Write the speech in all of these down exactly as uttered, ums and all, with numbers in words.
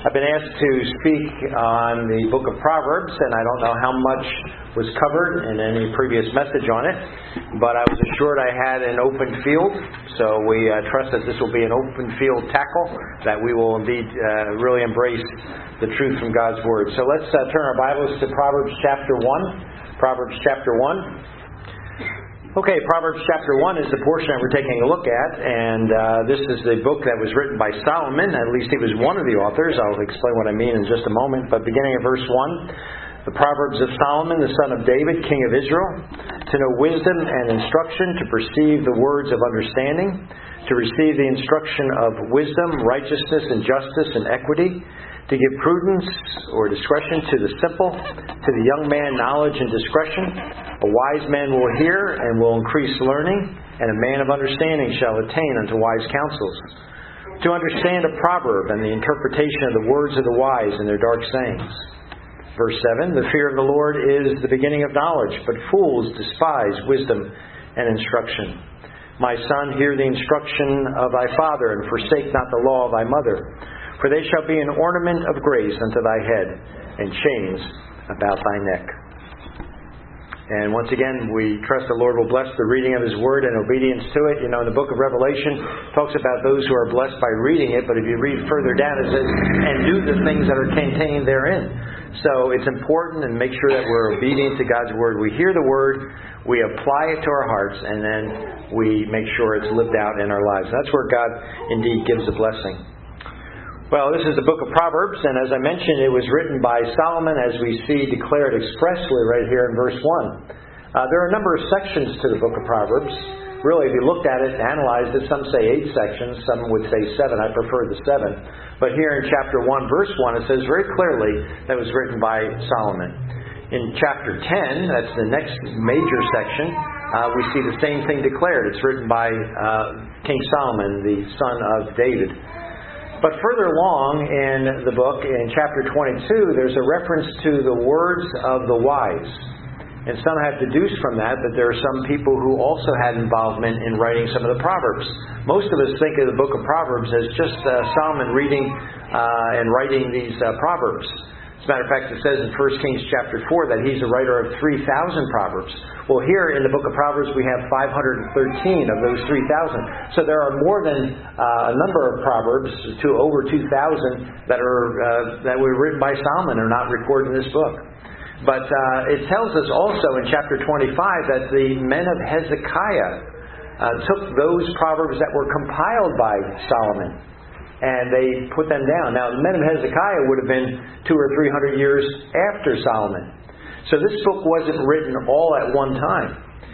I've been asked to speak on the book of Proverbs, and I don't know how much was covered in any previous message on it, but I was assured I had an open field, so we uh, trust that this will be an open field tackle, that we will indeed uh, really embrace the truth from God's Word. So let's uh, turn our Bibles to Proverbs chapter one. Proverbs chapter one. Okay, Proverbs chapter one is the portion that we're taking a look at, and uh, this is the book that was written by Solomon. At least he was one of the authors. I'll explain what I mean in just a moment. But beginning at verse one, the Proverbs of Solomon, the son of David, king of Israel, to know wisdom and instruction, to perceive the words of understanding, to receive the instruction of wisdom, righteousness, and justice, and equity, to give prudence or discretion to the simple, to the young man knowledge and discretion. A wise man will hear and will increase learning, and a man of understanding shall attain unto wise counsels. To understand a proverb and the interpretation of the words of the wise and their dark sayings. Verse seven, the fear of the Lord is the beginning of knowledge, but fools despise wisdom and instruction. My son, hear the instruction of thy father, and forsake not the law of thy mother. For they shall be an ornament of grace unto thy head, and chains about thy neck. And once again, we trust the Lord will bless the reading of His Word and obedience to it. You know, in the book of Revelation, it talks about those who are blessed by reading it, but if you read further down, it says, and do the things that are contained therein. So it's important, and make sure that we're obedient to God's Word. We hear the Word, we apply it to our hearts, and then we make sure it's lived out in our lives. That's where God indeed gives a blessing. Well, this is the book of Proverbs, and as I mentioned, it was written by Solomon, as we see declared expressly right here in verse one. Uh, there are a number of sections to the book of Proverbs. Really, if you looked at it and analyzed it, some say eight sections, some would say seven. I prefer the seven. But here in chapter one, verse one, it says very clearly that it was written by Solomon. In chapter ten, that's the next major section, uh, we see the same thing declared. It's written by uh, King Solomon, the son of David. But further along in the book, in chapter twenty-two, there's a reference to the words of the wise. And some have deduced from that that there are some people who also had involvement in writing some of the Proverbs. Most of us think of the book of Proverbs as just uh, Solomon reading uh, and writing these uh, Proverbs. As a matter of fact, it says in First Kings chapter four that he's a writer of three thousand Proverbs. Well, here in the book of Proverbs we have five hundred thirteen of those three thousand. So there are more than uh, a number of Proverbs, to over two thousand, that are uh, that were written by Solomon are not recorded in this book. But uh, it tells us also in chapter twenty-five that the men of Hezekiah uh, took those Proverbs that were compiled by Solomon, and they put them down. Now, the men of Hezekiah would have been two or three hundred years after Solomon. So this book wasn't written all at one time,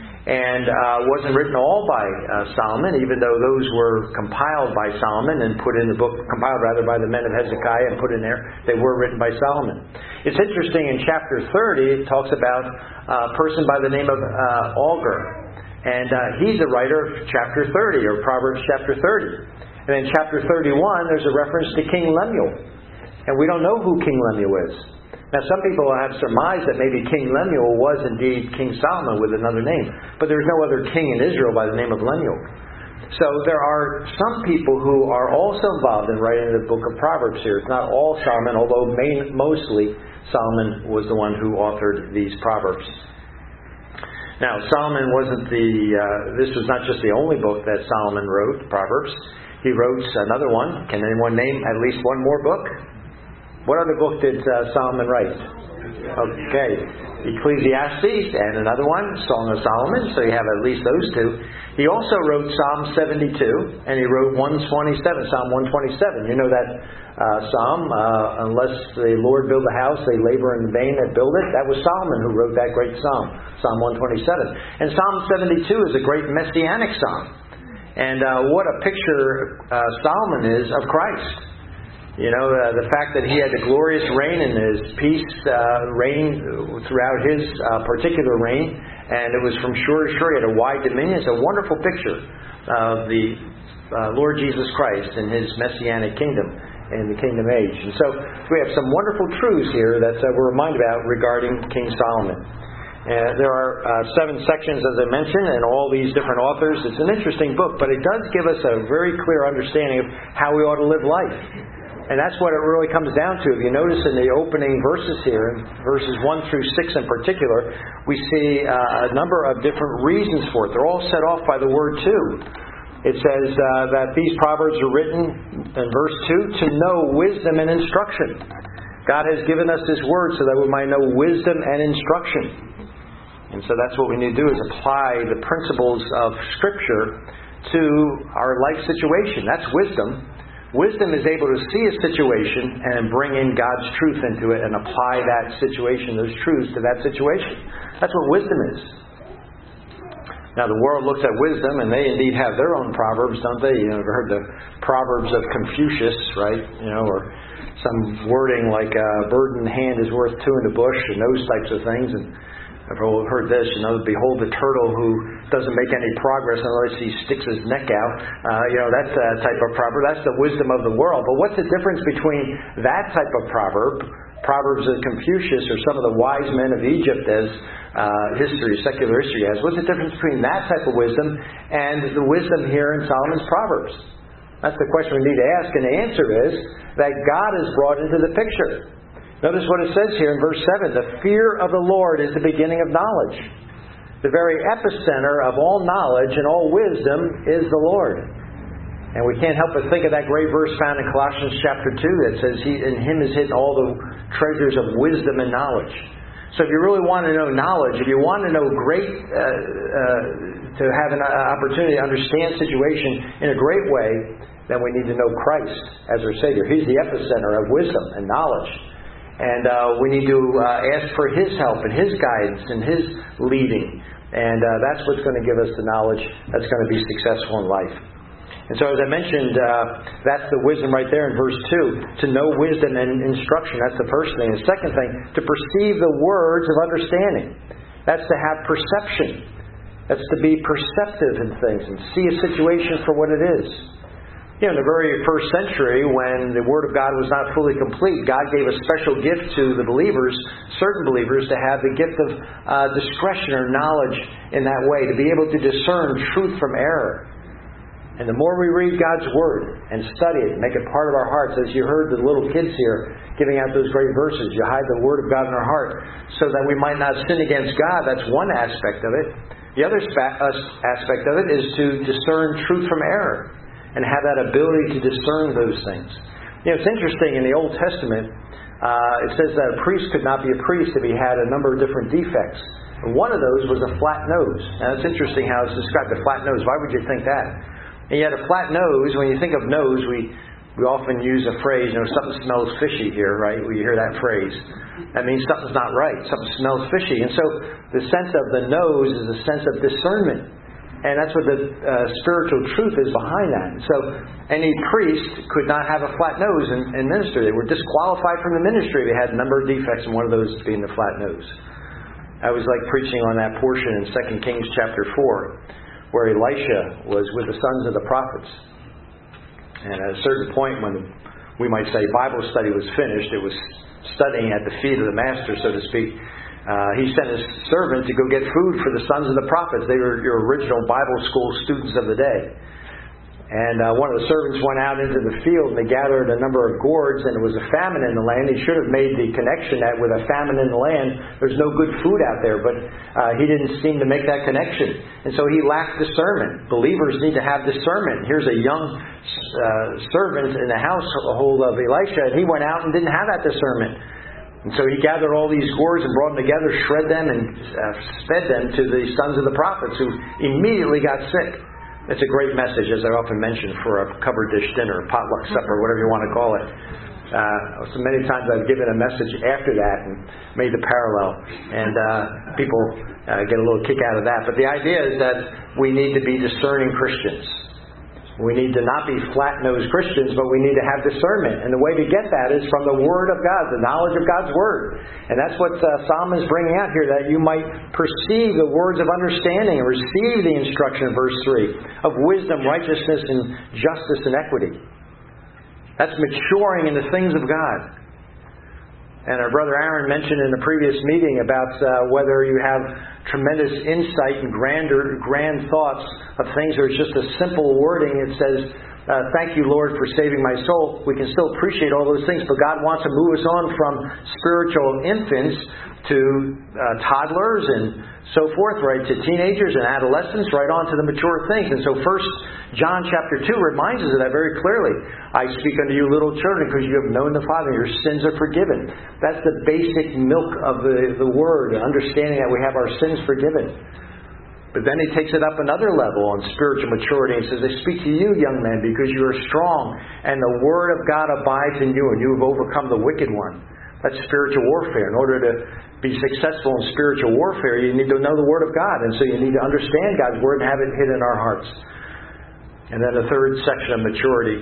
and uh, wasn't written all by uh, Solomon, even though those were compiled by Solomon and put in the book, compiled rather by the men of Hezekiah and put in there. They were written by Solomon. It's interesting, in chapter thirty, it talks about a person by the name of uh, Alger, and uh, he's a writer of chapter thirty, or Proverbs chapter thirty. And in chapter thirty-one, there's a reference to King Lemuel. And we don't know who King Lemuel is. Now, some people have surmised that maybe King Lemuel was indeed King Solomon with another name. But there's no other king in Israel by the name of Lemuel. So there are some people who are also involved in writing the book of Proverbs here. It's not all Solomon, although main, mostly Solomon was the one who authored these Proverbs. Now, Solomon wasn't the... Uh, this was not just the only book that Solomon wrote, Proverbs. He wrote another one. Can anyone name at least one more book? What other book did uh, Solomon write? Okay. Ecclesiastes, and another one, Song of Solomon. So you have at least those two. He also wrote Psalm seventy-two, and he wrote one twenty-seven, Psalm one twenty-seven. You know that uh, psalm, uh, unless the Lord build a house, they labor in vain that build it. That was Solomon who wrote that great psalm, Psalm one twenty-seven. And Psalm seventy-two is a great messianic psalm. And uh, what a picture uh, Solomon is of Christ. You know, uh, the fact that he had a glorious reign and his peace uh, reign throughout his uh, particular reign, and it was from shore to shore. He had a wide dominion. It's a wonderful picture of the uh, Lord Jesus Christ and His messianic kingdom and the kingdom age. And so we have some wonderful truths here that uh, we're reminded about regarding King Solomon. Uh, there are uh, seven sections, as I mentioned, and all these different authors. It's an interesting book, but it does give us a very clear understanding of how we ought to live life. And that's what it really comes down to. If you notice in the opening verses here, in verses one through six in particular, we see uh, a number of different reasons for it. They're all set off by the word "to." It says uh, that these proverbs are written, in verse two, to know wisdom and instruction. God has given us His word so that we might know wisdom and instruction. And so that's what we need to do, is apply the principles of Scripture to our life situation. That's wisdom. Wisdom is able to see a situation and bring in God's truth into it and apply that situation, those truths, to that situation. That's what wisdom is. Now, the world looks at wisdom, and they indeed have their own proverbs, don't they? You know, you've heard the Proverbs of Confucius, right? You know, or some wording like uh, "bird in the hand is worth two in the bush," and those types of things. And I've heard this, you know, behold the turtle who doesn't make any progress unless he sticks his neck out. Uh, you know, that's a type of proverb. That's the wisdom of the world. But what's the difference between that type of proverb, Proverbs of Confucius, or some of the wise men of Egypt, as uh, history, secular history has? What's the difference between that type of wisdom and the wisdom here in Solomon's Proverbs? That's the question we need to ask. And the answer is that God is brought into the picture. Notice what it says here in verse seven. The fear of the Lord is the beginning of knowledge. The very epicenter of all knowledge and all wisdom is the Lord. And we can't help but think of that great verse found in Colossians chapter two that says, "He in Him is hidden all the treasures of wisdom and knowledge." So if you really want to know knowledge, if you want to know great, uh, uh, to have an opportunity to understand situation in a great way, then we need to know Christ as our Savior. He's the epicenter of wisdom and knowledge. And uh, we need to uh, ask for His help and His guidance and His leading. And uh, that's what's going to give us the knowledge that's going to be successful in life. And so as I mentioned, uh, that's the wisdom right there in verse two. To know wisdom and instruction, that's the first thing. The second thing, to perceive the words of understanding. That's to have perception. That's to be perceptive in things and see a situation for what it is. You know, in the very first century, when the Word of God was not fully complete, God gave a special gift to the believers, certain believers, to have the gift of uh, discretion or knowledge in that way, to be able to discern truth from error. And the more we read God's Word and study it, make it part of our hearts, as you heard the little kids here giving out those great verses, you hide the Word of God in our heart so that we might not sin against God. That's one aspect of it. The other aspect of it is to discern truth from error and have that ability to discern those things. You know, it's interesting, in the Old Testament, uh, it says that a priest could not be a priest if he had a number of different defects. And one of those was a flat nose. Now, it's interesting how it's described, a flat nose. Why would you think that? And yet a flat nose, when you think of nose, we, we often use a phrase, you know, something smells fishy here, right? We hear that phrase. That means something's not right. Something smells fishy. And so the sense of the nose is a sense of discernment. And that's what the uh, spiritual truth is behind that. So any priest could not have a flat nose in, in ministry. They were disqualified from the ministry. They had a number of defects, and one of those being the flat nose. I was like preaching on that portion in Second Kings chapter four, where Elisha was with the sons of the prophets. And at a certain point, when we might say Bible study was finished, it was studying at the feet of the master, so to speak. Uh, he sent his servant to go get food for the sons of the prophets. They were your original Bible school students of the day. And uh, one of the servants went out into the field, and they gathered a number of gourds, and it was a famine in the land. He should have made the connection that with a famine in the land, there's no good food out there. But uh, he didn't seem to make that connection. And so he lacked discernment. Believers need to have discernment. Here's a young uh, servant in the household of Elisha, and he went out and didn't have that discernment. And so he gathered all these gourds and brought them together, shred them, and uh, fed them to the sons of the prophets, who immediately got sick. It's a great message, as I often mention, for a covered dish dinner, potluck supper, whatever you want to call it. Uh, so many times I've given a message after that and made the parallel. And uh, people uh, get a little kick out of that. But the idea is that we need to be discerning Christians. We need to not be flat-nosed Christians, but we need to have discernment. And the way to get that is from the Word of God, the knowledge of God's Word. And that's what uh, Solomon is bringing out here, that you might perceive the words of understanding and receive the instruction in verse three of wisdom, righteousness, and justice and equity. That's maturing in the things of God. And our brother Aaron mentioned in the previous meeting about uh, whether you have tremendous insight and grander, grand thoughts of things, or it's just a simple wording. It says uh, thank you, Lord, for saving my soul. We can still appreciate all those things, but God wants to move us on from spiritual infants to uh, toddlers and so forth, right, to teenagers and adolescents, right on to the mature things. And so First John chapter two reminds us of that very clearly. I speak unto you little children because you have known the Father, your sins are forgiven. That's the basic milk of the, the Word, understanding that we have our sins forgiven. But then he takes it up another level on spiritual maturity and says, I speak to you, young men, because you are strong, and the Word of God abides in you, and you have overcome the wicked one. That's spiritual warfare. In order to be successful in spiritual warfare, you need to know the Word of God. And so you need to understand God's Word and have it hid in our hearts. And then the third section of maturity,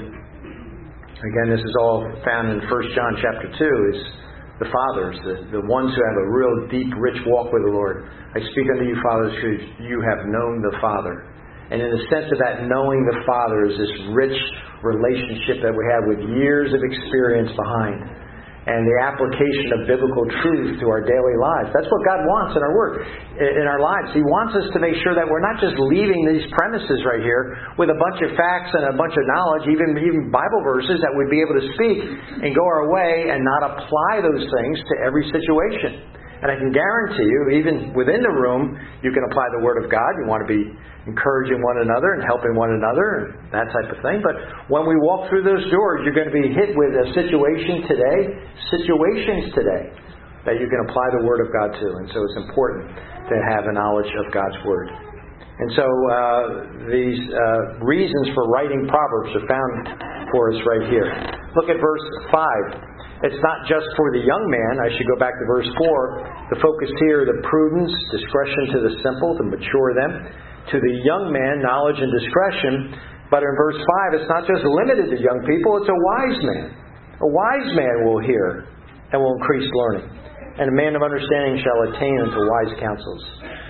again, this is all found in First John chapter two, is the fathers, the, the ones who have a real deep, rich walk with the Lord. I speak unto you, fathers, because you have known the Father. And in the sense of that knowing the Father is this rich relationship that we have with years of experience behind. And the application of biblical truth to our daily lives. That's what God wants in our work, in our lives. He wants us to make sure that we're not just leaving these premises right here with a bunch of facts and a bunch of knowledge, even, even Bible verses that we'd be able to speak and go our way and not apply those things to every situation. And I can guarantee you, even within the room, you can apply the Word of God. You want to be encouraging one another and helping one another and that type of thing. But when we walk through those doors, you're going to be hit with a situation today, situations today, that you can apply the Word of God to. And so it's important to have a knowledge of God's Word. And so uh, these uh, reasons for writing Proverbs are found for us right here. Look at verse five. It's not just for the young man. I should go back to verse four. The focus here, the prudence, discretion to the simple, to mature them. To the young man, knowledge and discretion. But in verse five, it's not just limited to young people. It's a wise man. A wise man will hear and will increase learning. And a man of understanding shall attain unto wise counsels.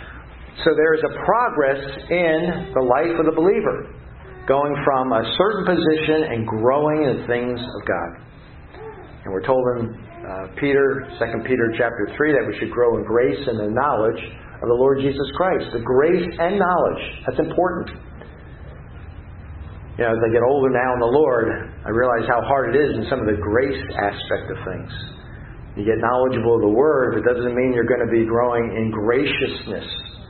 So there is a progress in the life of the believer, going from a certain position and growing in the things of God. And we're told in uh, Peter, Second Peter chapter three, that we should grow in grace and the knowledge of the Lord Jesus Christ. The grace and knowledge. That's important. You know, as I get older now in the Lord, I realize how hard it is in some of the grace aspect of things. You get knowledgeable of the Word, but it doesn't mean you're going to be growing in graciousness.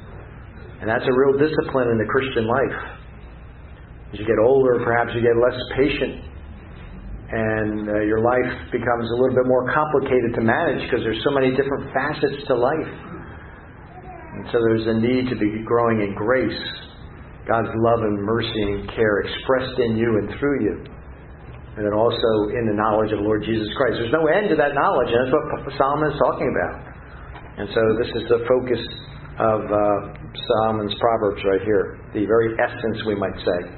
And that's a real discipline in the Christian life. As you get older, perhaps you get less patient. And uh, your life becomes a little bit more complicated to manage because there's so many different facets to life. And so there's a need to be growing in grace. God's love and mercy and care expressed in you and through you. And then also in the knowledge of the Lord Jesus Christ. There's no end to that knowledge, and that's what Solomon is talking about. And so this is the focus of uh, Solomon's Proverbs right here. The very essence, we might say.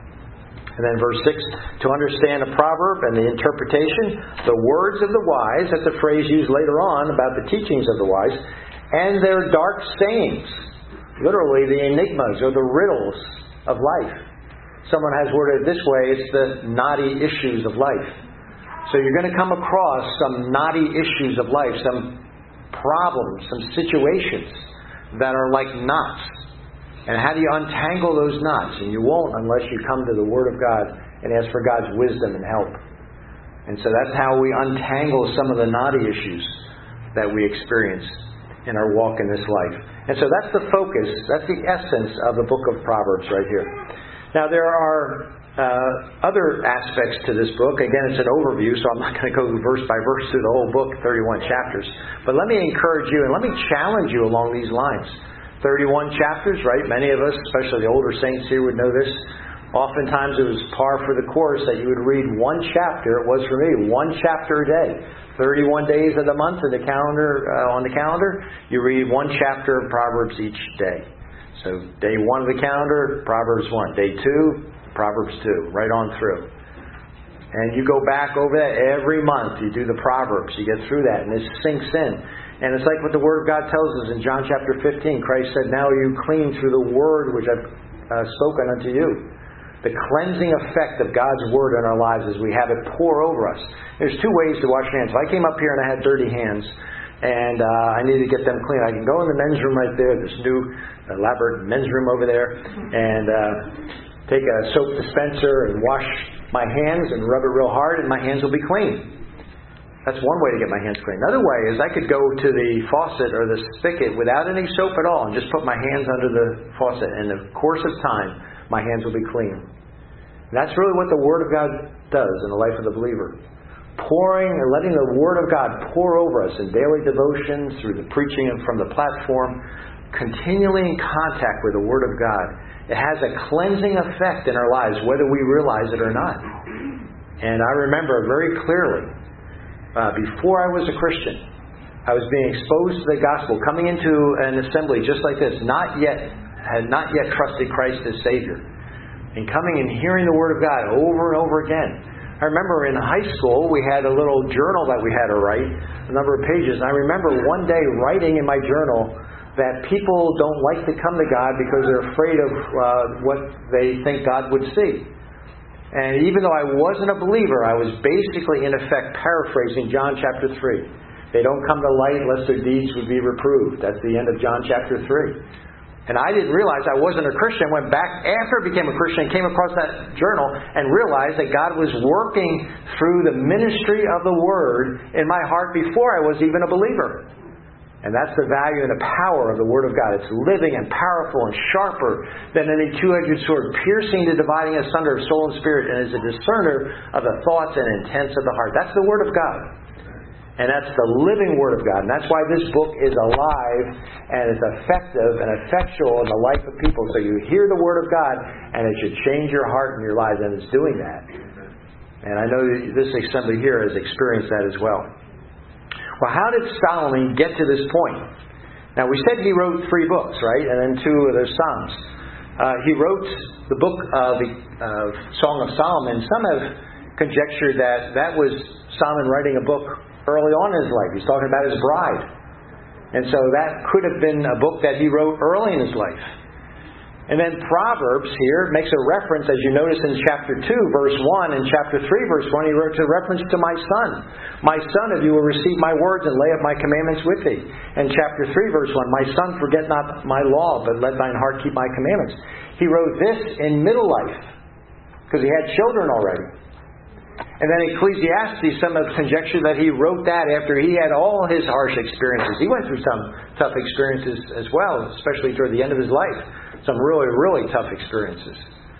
And then verse six, to understand a proverb and the interpretation, the words of the wise, that's a phrase used later on about the teachings of the wise, and their dark sayings, literally the enigmas or the riddles of life. Someone has worded it this way, it's the knotty issues of life. So you're going to come across some knotty issues of life, some problems, some situations that are like knots. And how do you untangle those knots? And you won't unless you come to the Word of God and ask for God's wisdom and help. And so that's how we untangle some of the knotty issues that we experience in our walk in this life. And so that's the focus, that's the essence of the book of Proverbs right here. Now there are uh, other aspects to this book. Again, it's an overview, so I'm not going to go verse by verse through the whole book, thirty-one chapters. But let me encourage you and let me challenge you along these lines. thirty-one chapters, right? Many of us, especially the older saints here, would know this. Oftentimes it was par for the course that you would read one chapter. It was for me, one chapter a day. thirty-one days of the month in the calendar, uh, on the calendar, you read one chapter of Proverbs each day. So day one of the calendar, Proverbs one. Day two, Proverbs two. Right on through. And you go back over that every month. You do the Proverbs. You get through that and it sinks in. And it's like what the Word of God tells us in John chapter fifteen. Christ said, now are you clean through the Word which I've uh, spoken unto you. The cleansing effect of God's Word in our lives as we have it pour over us. There's two ways to wash your hands. If I came up here and I had dirty hands and uh, I need to get them clean, I can go in the men's room right there. There's a new elaborate men's room over there. And uh, take a soap dispenser and wash my hands and rub it real hard and my hands will be clean. That's one way to get my hands clean. Another way is I could go to the faucet or the spigot without any soap at all and just put my hands under the faucet, and in the course of time, my hands will be clean. And that's really what the Word of God does in the life of the believer. Pouring and letting the Word of God pour over us in daily devotions, through the preaching and from the platform, continually in contact with the Word of God. It has a cleansing effect in our lives, whether we realize it or not. And I remember very clearly, Uh, before I was a Christian, I was being exposed to the gospel, coming into an assembly just like this, not yet, had not yet trusted Christ as Savior, and coming and hearing the Word of God over and over again. I remember in high school, we had a little journal that we had to write, a number of pages, and I remember one day writing in my journal that people don't like to come to God because they're afraid of uh, what they think God would see. And even though I wasn't a believer, I was basically, in effect, paraphrasing John chapter three. They don't come to light lest their deeds would be reproved. That's the end of John chapter three. And I didn't realize I wasn't a Christian. I went back after I became a Christian and came across that journal and realized that God was working through the ministry of the Word in my heart before I was even a believer. And that's the value and the power of the Word of God. It's living and powerful and sharper than any two-edged sword, piercing to dividing asunder of soul and spirit, and is a discerner of the thoughts and intents of the heart. That's the Word of God. And that's the living Word of God. And that's why this book is alive and is effective and effectual in the life of people. So you hear the Word of God, and it should change your heart and your lives, and it's doing that. And I know this assembly here has experienced that as well. Well, how did Solomon get to this point? Now, we said he wrote three books, right? And then two of those Psalms. Uh, he wrote the book of the uh, Song of Solomon. Some have conjectured that that was Solomon writing a book early on in his life. He's talking about his bride. And so that could have been a book that he wrote early in his life. And then Proverbs here makes a reference, as you notice in chapter two, verse one, and chapter three, verse one, he wrote a reference to my son. My son, if you will receive my words and lay up my commandments with thee. And chapter three, verse one, my son, forget not my law, but let thine heart keep my commandments. He wrote this in middle life, because he had children already. And then Ecclesiastes, some have conjectured that he wrote that after he had all his harsh experiences. He went through some tough experiences as well, especially toward the end of his life. Some really, really tough experiences.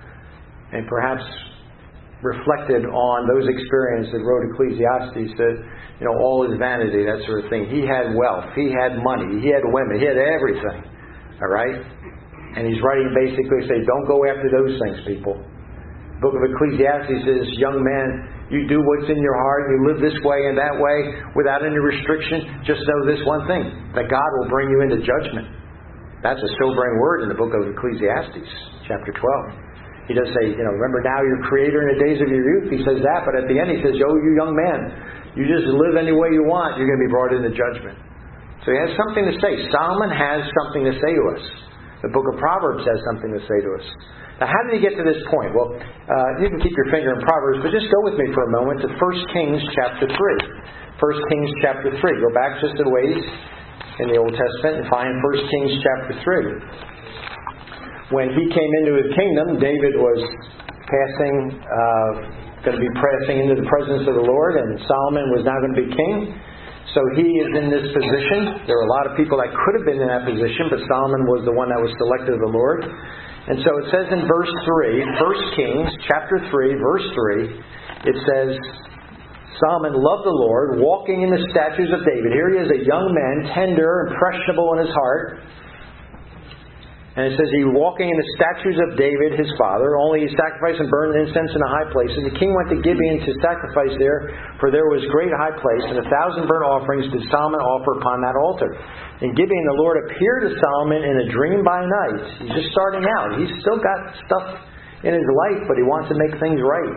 And perhaps reflected on those experiences that wrote Ecclesiastes that, you know, all is vanity, that sort of thing. He had wealth. He had money. He had women. He had everything. All right? And he's writing basically say, don't go after those things, people. The book of Ecclesiastes says, young man, you do what's in your heart. You live this way and that way without any restriction. Just know this one thing, that God will bring you into judgment. That's a sobering word in the book of Ecclesiastes, chapter twelve. He does say, you know, remember now your Creator in the days of your youth. He says that, but at the end he says, oh, you young man, you just live any way you want, you're going to be brought into judgment. So he has something to say. Solomon has something to say to us. The book of Proverbs has something to say to us. Now, how did he get to this point? Well, uh, you can keep your finger in Proverbs, but just go with me for a moment to First Kings chapter three. First Kings chapter three. Go back just a ways in the Old Testament and find First Kings chapter three. When he came into his kingdom, David was passing, uh, going to be passing into the presence of the Lord, and Solomon was now going to be king. So he is in this position. There are a lot of people that could have been in that position, but Solomon was the one that was selected of the Lord. And so it says in verse three, First Kings chapter three, verse three, it says, Solomon loved the Lord, walking in the statutes of David. Here he is, a young man, tender, impressionable in his heart. And it says he walking in the statutes of David, his father. Only he sacrificed and burned incense in the high places. The king went to Gibeon to sacrifice there, for there was great high place, and a thousand burnt offerings did Solomon offer upon that altar. In Gibeon the Lord appeared to Solomon in a dream by night. He's just starting out. He's still got stuff in his life, but he wants to make things right.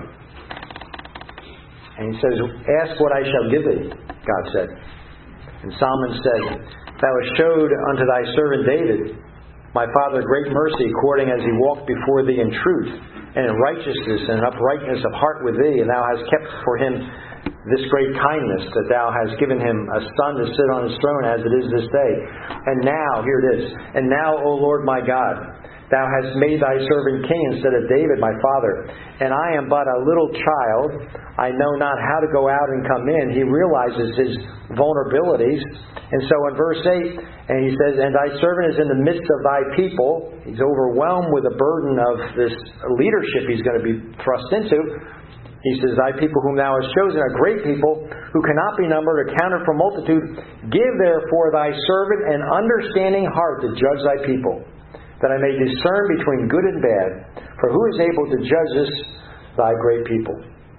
And he says, ask what I shall give thee, God said. And Solomon said, thou hast showed unto thy servant David, my father, great mercy, according as he walked before thee in truth, and in righteousness and in uprightness of heart with thee, and thou hast kept for him this great kindness, that thou hast given him a son to sit on his throne as it is this day. And now, here it is, and now, O Lord my God, Thou hast made thy servant king instead of David my father. And I am but a little child. I know not how to go out and come in. He realizes his vulnerabilities. And so in verse eight, and he says, And thy servant is in the midst of thy people. He's overwhelmed with the burden of this leadership he's going to be thrust into. He says, Thy people whom thou hast chosen are great people, who cannot be numbered or counted for multitude. Give therefore thy servant an understanding heart to judge thy people, that I may discern between good and bad. For who is able to judge this, thy great people?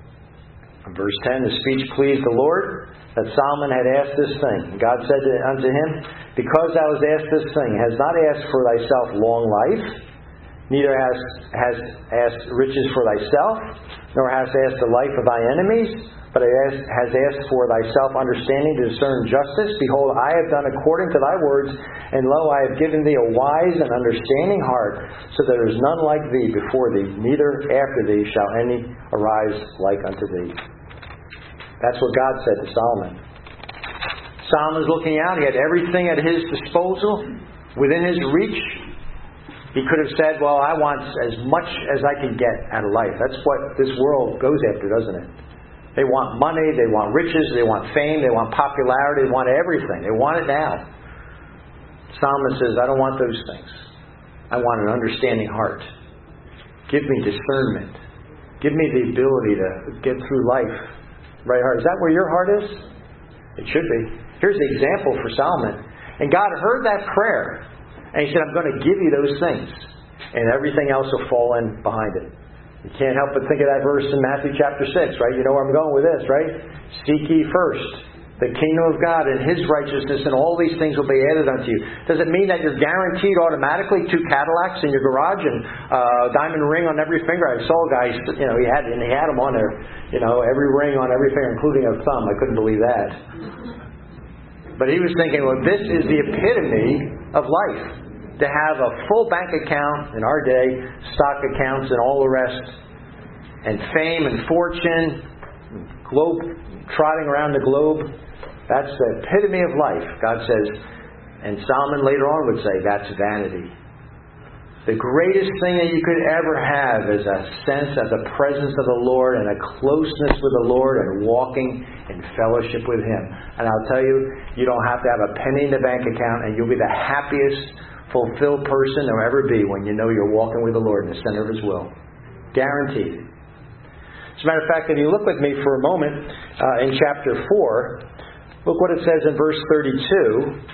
In verse ten, the speech pleased the Lord, that Solomon had asked this thing. God said unto him, Because thou hast asked this thing, hast not asked for thyself long life, neither hast, hast asked riches for thyself, nor hast asked the life of thy enemies, but hast asked for thyself understanding to discern justice. Behold, I have done according to thy words, and lo, I have given thee a wise and understanding heart, so that there is none like thee before thee, neither after thee shall any arise like unto thee. That's what God said to Solomon. Solomon was looking out. He had everything at his disposal, within his reach. He could have said, well, I want as much as I can get out of life. That's what this world goes after, doesn't it? They want money, they want riches, they want fame, they want popularity, they want everything. They want it now. Solomon says, I don't want those things. I want an understanding heart. Give me discernment. Give me the ability to get through life. Right heart. Is that where your heart is? It should be. Here's the example for Solomon. And God heard that prayer. And He said, I'm going to give you those things. And everything else will fall in behind it. You can't help but think of that verse in Matthew chapter six, right? You know where I'm going with this, right? Seek ye first the kingdom of God and His righteousness, and all these things will be added unto you. Does it mean that you're guaranteed automatically two Cadillacs in your garage and a uh, diamond ring on every finger? I saw a guy, you know, he had and he had them on there, you know, every ring on every finger, including a thumb. I couldn't believe that. But he was thinking, well, this is the epitome of life. To have a full bank account in our day, stock accounts and all the rest, and fame and fortune, globe trotting around the globe. That's the epitome of life, God says. And Solomon later on would say, that's vanity. The greatest thing that you could ever have is a sense of the presence of the Lord and a closeness with the Lord and walking in fellowship with Him. And I'll tell you, you don't have to have a penny in the bank account, and you'll be the happiest, fulfilled person there'll ever be when you know you're walking with the Lord in the center of His will. Guaranteed. As a matter of fact, if you look with me for a moment uh, in chapter four, look what it says in verse thirty-two.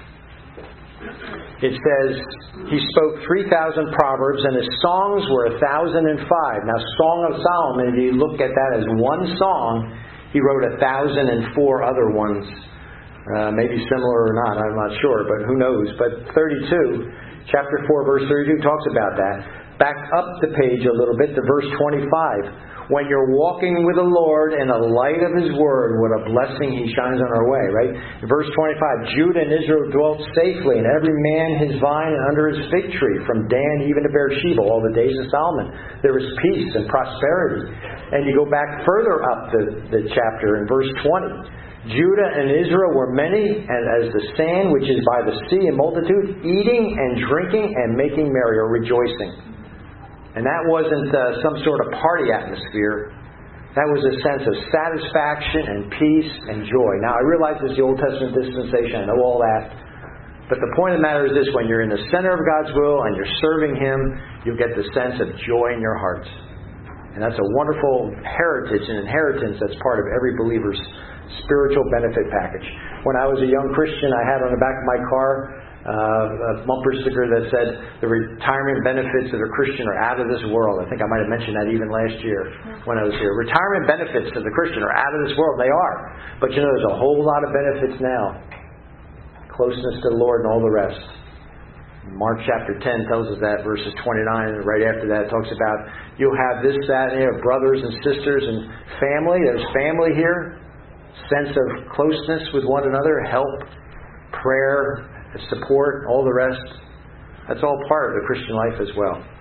It says, He spoke three thousand proverbs, and His songs were a thousand and five. Now, Song of Solomon, if you look at that as one song, he wrote a thousand and four other ones. Uh, maybe similar or not, I'm not sure, but who knows. But thirty-two, chapter four, verse thirty-two talks about that. Back up the page a little bit to verse twenty-five. When you're walking with the Lord in the light of His Word, what a blessing He shines on our way, right? In verse twenty-five, Judah and Israel dwelt safely, and every man his vine and under his fig tree, from Dan even to Beersheba, all the days of Solomon. There was peace and prosperity. And you go back further up the, the chapter in verse twenty. Judah and Israel were many, and as the sand which is by the sea in multitude, eating and drinking and making merry, or rejoicing. And that wasn't uh, some sort of party atmosphere. That was a sense of satisfaction and peace and joy. Now, I realize it's the Old Testament dispensation. I know all that. But the point of the matter is this: when you're in the center of God's will and you're serving Him, you'll get the sense of joy in your heart. And that's a wonderful heritage and inheritance that's part of every believer's spiritual benefit package. When I was a young Christian, I had on the back of my car uh, a bumper sticker that said, the retirement benefits of a Christian are out of this world. I think I might have mentioned that even last year when I was here. Retirement benefits of the Christian are out of this world. They are. But you know, there's a whole lot of benefits now. Closeness to the Lord and all the rest. Mark chapter ten tells us that, verses twenty-nine, and right after that it talks about you'll have this, that, and you know, brothers and sisters and family. There's family here. Sense of closeness with one another, help, prayer, support, all the rest. That's all part of the Christian life as well.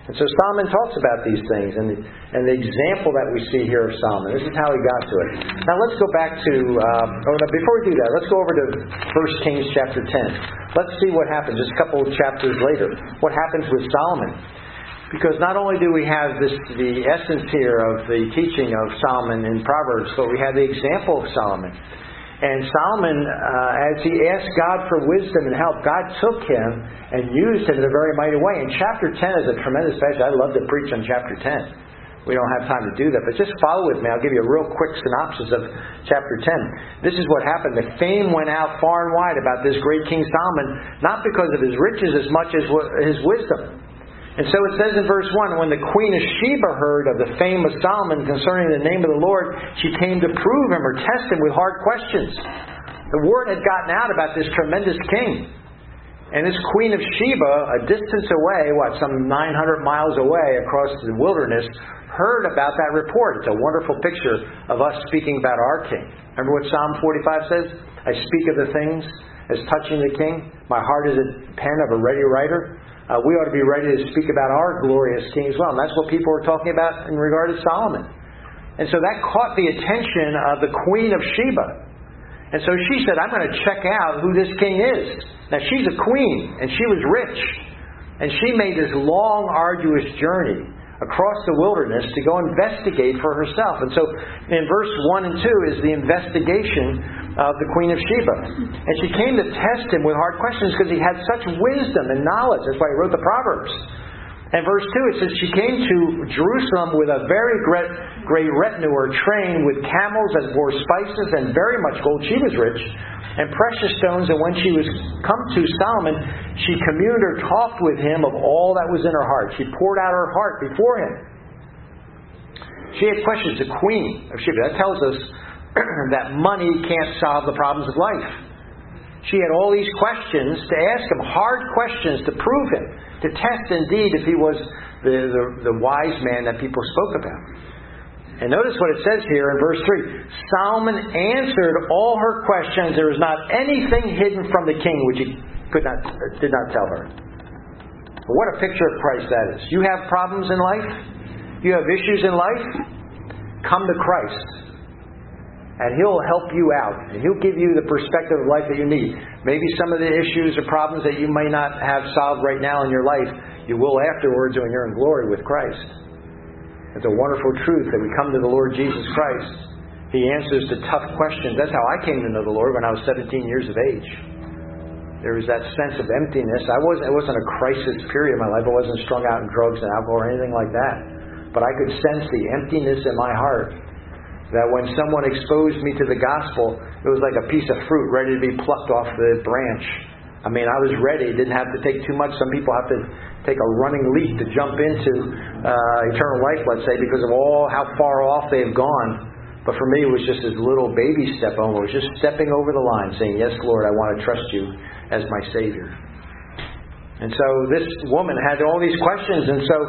And so Solomon talks about these things, and the, and the example that we see here of Solomon. This is how he got to it. Now let's go back to, um, oh no, before we do that, let's go over to First Kings chapter ten. Let's see what happens just a couple of chapters later. What happens with Solomon? Because not only do we have this, the essence here of the teaching of Solomon in Proverbs, but we have the example of Solomon. And Solomon, uh, as he asked God for wisdom and help, God took him and used him in a very mighty way. And chapter ten is a tremendous passage. I'd love to preach on chapter ten. We don't have time to do that. But just follow with me. I'll give you a real quick synopsis of chapter ten. This is what happened. The fame went out far and wide about this great King Solomon, not because of his riches as much as his wisdom. And so it says in verse one, when the queen of Sheba heard of the fame of Solomon concerning the name of the Lord, she came to prove him or test him with hard questions. The word had gotten out about this tremendous king. And this queen of Sheba, a distance away, what, some nine hundred miles away across the wilderness, heard about that report. It's a wonderful picture of us speaking about our king. Remember what Psalm forty-five says? I speak of the things as touching the king. My heart is a pen of a ready writer. Uh, we ought to be ready to speak about our glorious king as well. And that's what people were talking about in regard to Solomon. And so that caught the attention of the queen of Sheba. And so she said, I'm going to check out who this king is. Now she's a queen, and she was rich. And she made this long, arduous journey across the wilderness to go investigate for herself. And so in verse one and two is the investigation of the Queen of Sheba. And she came to test him with hard questions because he had such wisdom and knowledge. That's why he wrote the Proverbs. And verse two, it says, she came to Jerusalem with a very great, great retinue or train with camels that bore spices and very much gold. She was rich. And precious stones. And when she was come to Solomon, she communed or talked with him of all that was in her heart. She poured out her heart before him. She had questions. The Queen of Sheba. That tells us that money can't solve the problems of life. She had all these questions to ask him, hard questions to prove him, to test indeed if he was the, the, the wise man that people spoke about. And notice what it says here in verse three. Solomon answered all her questions. There was not anything hidden from the king which he could not, did not tell her. What a picture of Christ that is. You have problems in life? You have issues in life? Come to Christ. And He'll help you out. And He'll give you the perspective of life that you need. Maybe some of the issues or problems that you may not have solved right now in your life, you will afterwards when you're in glory with Christ. It's a wonderful truth that we come to the Lord Jesus Christ. He answers to tough questions. That's how I came to know the Lord when I was seventeen years of age. There was that sense of emptiness. I wasn't, it wasn't a crisis period in my life. I wasn't strung out in drugs and alcohol or anything like that. But I could sense the emptiness in my heart. That when someone exposed me to the gospel, it was like a piece of fruit ready to be plucked off the branch. I mean, I was ready. Didn't have to take too much. Some people have to take a running leap to jump into uh, eternal life, let's say, because of all how far off they've gone. But for me, it was just this little baby step almost, just stepping over the line, saying, yes, Lord, I want to trust you as my Savior. And so this woman had all these questions. And so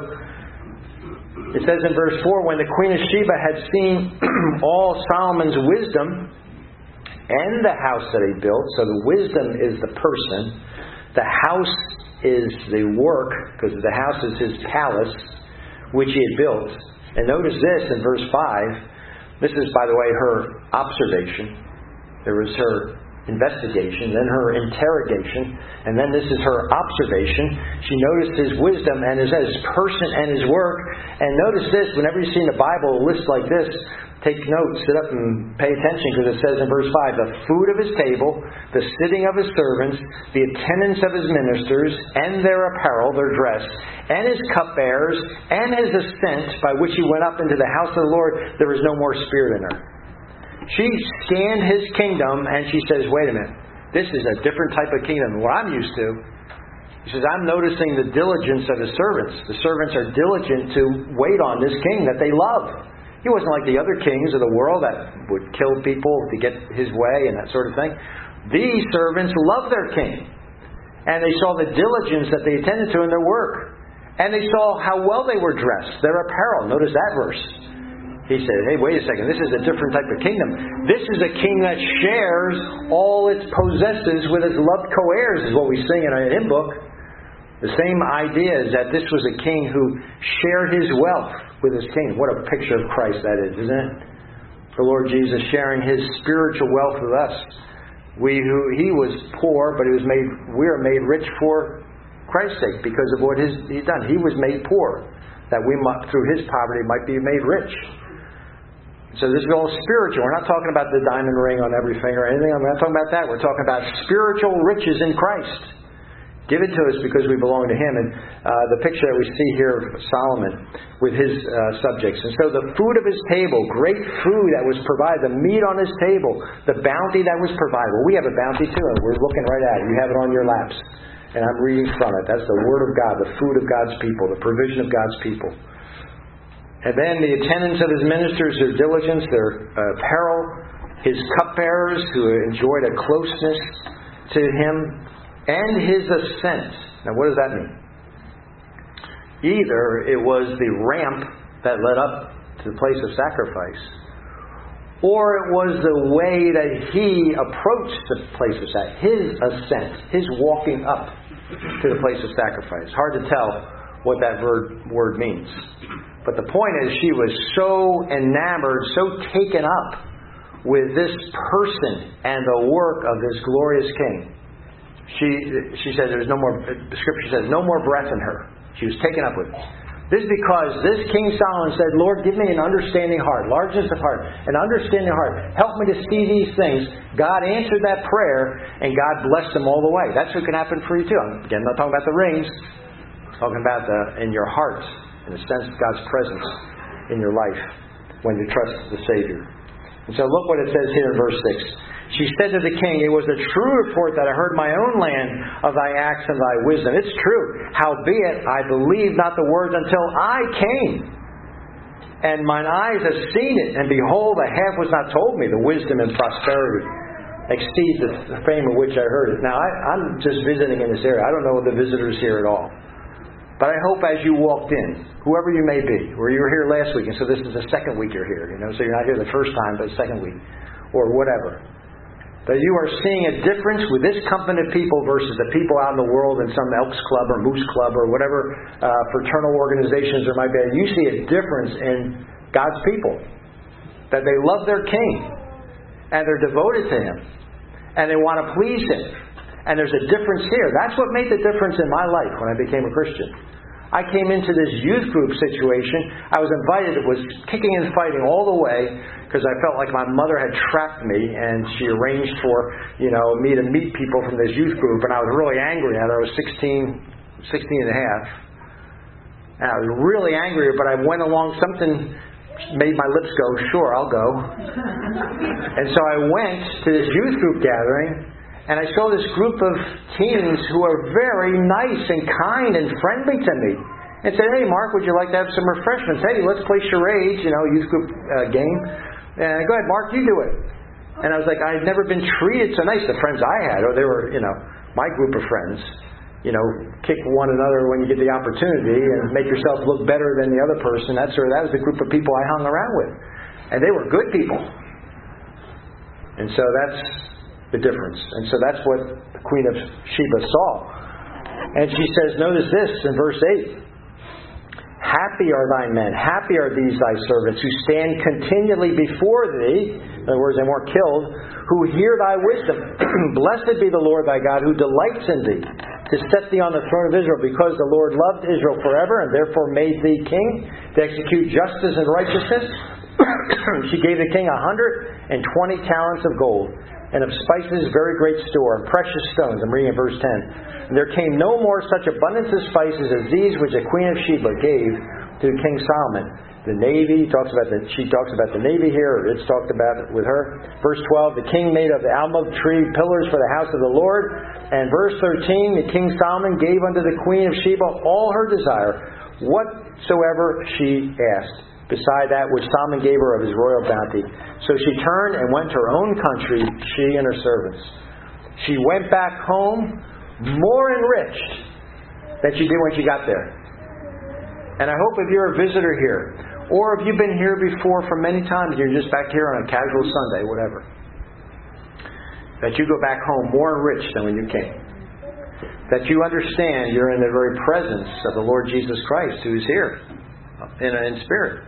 it says in verse four, when the Queen of Sheba had seen all Solomon's wisdom and the house that he built, so the wisdom is the person, the house is the work, because the house is his palace, which he had built. And notice this in verse five. This is, by the way, her observation. There was her investigation, then her interrogation, and then this is her observation. She noticed his wisdom and his, his person and his work. And notice this, whenever you see in the Bible a list like this, take notes, sit up and pay attention, because it says in verse five, the food of his table, the sitting of his servants, the attendance of his ministers, and their apparel, their dress, and his cupbearers, and his ascent by which he went up into the house of the Lord, there was no more spirit in her. She scanned his kingdom and she says, wait a minute, this is a different type of kingdom than what I'm used to. She says, I'm noticing the diligence of his servants. The servants are diligent to wait on this king that they love. He wasn't like the other kings of the world that would kill people to get his way and that sort of thing. These servants loved their king. And they saw the diligence that they attended to in their work. And they saw how well they were dressed, their apparel. Notice that verse. He said, hey, wait a second, this is a different type of kingdom. This is a king that shares all its possesses with its loved co-heirs, is what we sing in our hymn book. The same idea is that this was a king who shared his wealth with his king. What a picture of Christ that is, isn't it? The Lord Jesus sharing his spiritual wealth with us. We who he was poor, but he was made. We are made rich for Christ's sake because of what his, he's done. He was made poor, that we might, through his poverty, might be made rich. So this is all spiritual. We're not talking about the diamond ring on every finger or anything. I'm not talking about that. We're talking about spiritual riches in Christ. Give it to us because we belong to him. And uh, the picture that we see here of Solomon with his uh, subjects. And so the food of his table, great food that was provided, the meat on his table, the bounty that was provided. Well, we have a bounty too, and we're looking right at it. You have it on your laps. And I'm reading from it. That's the Word of God, the food of God's people, the provision of God's people. And then the attendance of his ministers, their diligence, their uh, apparel, his cupbearers who enjoyed a closeness to him, and his ascent. Now what does that mean? Either it was the ramp that led up to the place of sacrifice, or it was the way that he approached the place of sacrifice. His ascent, his walking up to the place of sacrifice. Hard to tell what that word, word means. But the point is, she was so enamored, so taken up with this person and the work of this glorious king. She she said there's no more, the scripture says, no more breath in her. She was taken up with it. This is because this King Solomon said, Lord, give me an understanding heart, largeness of heart, an understanding heart. Help me to see these things. God answered that prayer, and God blessed him all the way. That's what can happen for you too. I'm, again, not talking about the rings. I'm talking about the in your heart, in the sense of God's presence in your life when you trust the Savior. And so look what it says here in verse six. She said to the king, it was a true report that I heard in my own land of thy acts and thy wisdom. It's true. Howbeit, I believed not the words until I came. And mine eyes have seen it. And behold, a half was not told me. The wisdom and prosperity exceed the fame of which I heard it. Now, I, I'm just visiting in this area. I don't know the visitors here at all. But I hope as you walked in, whoever you may be, or you were here last week, and so this is the second week you're here, you know, so you're not here the first time, but the second week, or whatever, that you are seeing a difference with this company of people versus the people out in the world in some Elks Club or Moose Club or whatever uh, fraternal organizations there might be. You see a difference in God's people. That they love their King. And they're devoted to Him. And they want to please Him. And there's a difference here. That's what made the difference in my life when I became a Christian. I came into this youth group situation. I was invited. It was kicking and fighting all the way because I felt like my mother had trapped me, and she arranged for, you know, me to meet people from this youth group. And I was really angry at her. I was sixteen, sixteen and a half. And I was really angry, but I went along. Something made my lips go, sure, I'll go. And so I went to this youth group gathering. And I saw this group of teens who are very nice and kind and friendly to me. And said, hey, Mark, would you like to have some refreshments? Hey, let's play charades, you know, youth group uh, game. And go ahead, Mark, you do it. And I was like, I had never been treated so nice. The friends I had, or they were, you know, my group of friends, you know, kick one another when you get the opportunity and make yourself look better than the other person. That's sort of, that was the group of people I hung around with. And they were good people. And so that's the difference. And so that's what the Queen of Sheba saw. And she says, notice this in verse eight. Happy are thy men, happy are these thy servants, who stand continually before thee, in other words, they weren't killed, who hear thy wisdom. Blessed be the Lord thy God, who delights in thee, to set thee on the throne of Israel, because the Lord loved Israel forever, and therefore made thee king, to execute justice and righteousness. She gave the king a hundred and twenty talents of gold, and of spices very great store, and precious stones. I'm reading in verse ten. And there came no more such abundance of spices as these which the Queen of Sheba gave to King Solomon. The navy, talks about the, she talks about the navy here, or it's talked about with her. Verse twelve, the king made of the almug tree pillars for the house of the Lord. And verse thirteen, the King Solomon gave unto the Queen of Sheba all her desire, whatsoever she asked, beside that which Solomon gave her of his royal bounty. So she turned and went to her own country, she and her servants. She went back home more enriched than she did when she got there. And I hope if you're a visitor here, or if you've been here before for many times, you're just back here on a casual Sunday, whatever, that you go back home more enriched than when you came. that you understand you're in the very presence of the Lord Jesus Christ, who is here in, in spirit.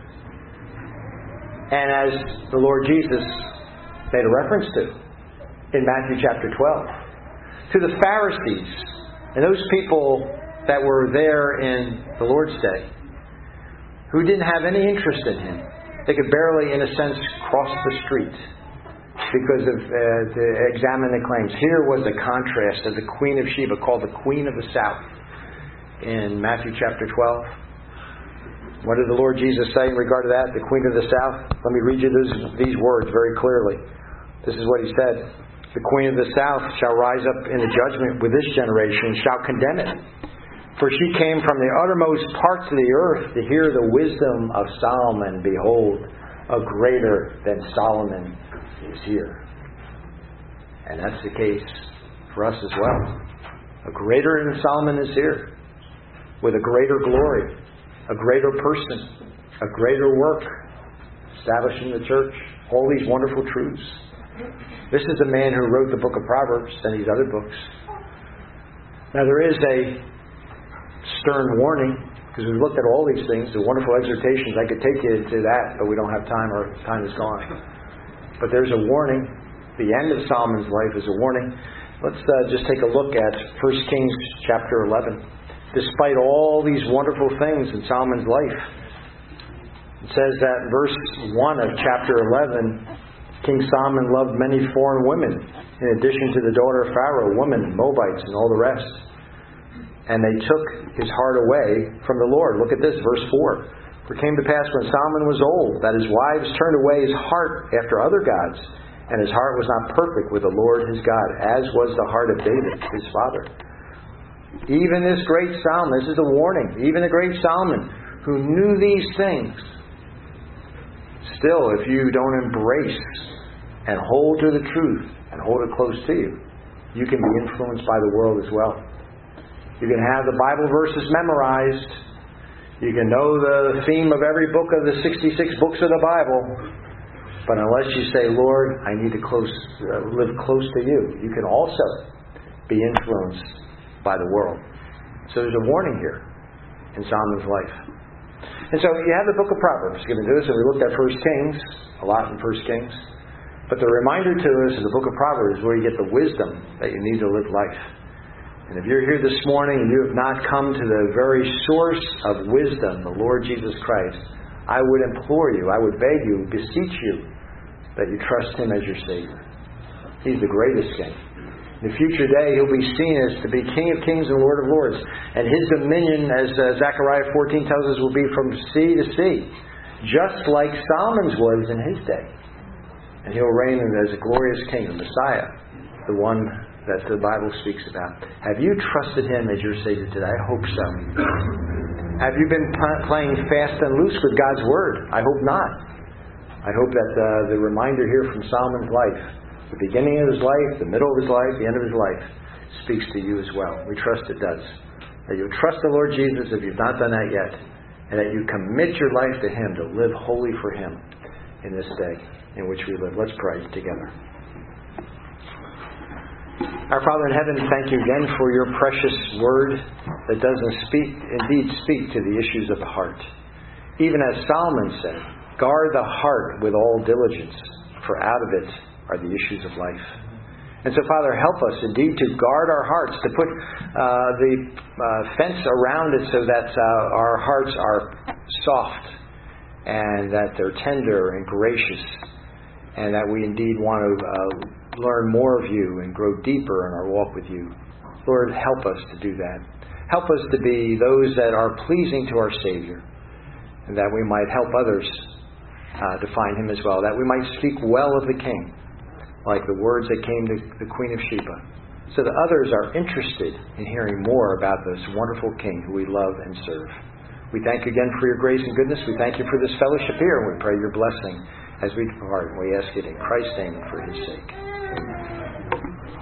And as the Lord Jesus made a reference to in Matthew chapter twelve, to the Pharisees and those people that were there in the Lord's day, who didn't have any interest in Him. They could barely, in a sense, cross the street because of uh, to examine the claims. Here was a contrast of the Queen of Sheba, called the Queen of the South, in Matthew chapter twelve. What did the Lord Jesus say in regard to that, the Queen of the South? Let me read you these, these words very clearly. This is what He said. The Queen of the South shall rise up in the judgment with this generation, and shall condemn it. For she came from the uttermost parts of the earth to hear the wisdom of Solomon. Behold, a greater than Solomon is here. And that's the case for us as well. A greater than Solomon is here, with a greater glory, a greater person, a greater work, establishing the church, all these wonderful truths. This is the man who wrote the book of Proverbs and these other books. Now there is a stern warning, because we've looked at all these things, the wonderful exhortations. I could take you into that, but we don't have time, or time is gone. But there's a warning. The end of Solomon's life is a warning. Let's uh, just take a look at First Kings chapter eleven. Despite all these wonderful things in Solomon's life, it says that in verse one of chapter eleven, King Solomon loved many foreign women, in addition to the daughter of Pharaoh, women, Moabites, and all the rest. And they took his heart away from the Lord. Look at this, verse four. For it came to pass when Solomon was old, that his wives turned away his heart after other gods, and his heart was not perfect with the Lord his God, as was the heart of David, his father. Even this great Solomon, this is a warning, even the great Solomon, who knew these things, still, if you don't embrace and hold to the truth and hold it close to you, you can be influenced by the world as well. You can have the Bible verses memorized. You can know the theme of every book of the sixty-six books of the Bible. But unless you say, Lord, I need to close, uh, live close to you, you can also be influenced by the world. So there's a warning here in Solomon's life. And so you have the book of Proverbs given to us, and we looked at First Kings, a lot in First Kings. But the reminder to us of the book of Proverbs is where you get the wisdom that you need to live life. And if you're here this morning and you have not come to the very source of wisdom, the Lord Jesus Christ, I would implore you, I would beg you, beseech you, that you trust Him as your Savior. He's the greatest King. In the future day, He'll be seen as to be King of Kings and Lord of Lords. And His dominion, as uh, Zechariah fourteen tells us, will be from sea to sea, just like Solomon's was in his day. And He'll reign as a glorious King, the Messiah, the one that the Bible speaks about. Have you trusted Him as your Savior today? I hope so. Have you been p- playing fast and loose with God's Word? I hope not. I hope that uh, the reminder here from Solomon's life, the beginning of his life, the middle of his life, the end of his life, speaks to you as well. We trust it does. That you'll trust the Lord Jesus if you've not done that yet, and that you commit your life to Him to live wholly for Him in this day in which we live. Let's pray together. Our Father in heaven, thank you again for your precious word that doesn't speak, indeed speak to the issues of the heart. Even as Solomon said, guard the heart with all diligence, for out of it are the issues of life. And so, Father, help us indeed to guard our hearts, to put uh, the uh, fence around it so that uh, our hearts are soft and that they're tender and gracious, and that we indeed want to uh, learn more of you and grow deeper in our walk with you. Lord, help us to do that. Help us to be those that are pleasing to our Savior, and that we might help others uh, to find Him as well, that we might speak well of the King, like the words that came to the Queen of Sheba, so that others are interested in hearing more about this wonderful King who we love and serve. We thank you again for your grace and goodness. We thank you for this fellowship here, and we pray your blessing as we depart. We ask it in Christ's name and for His sake. Amen.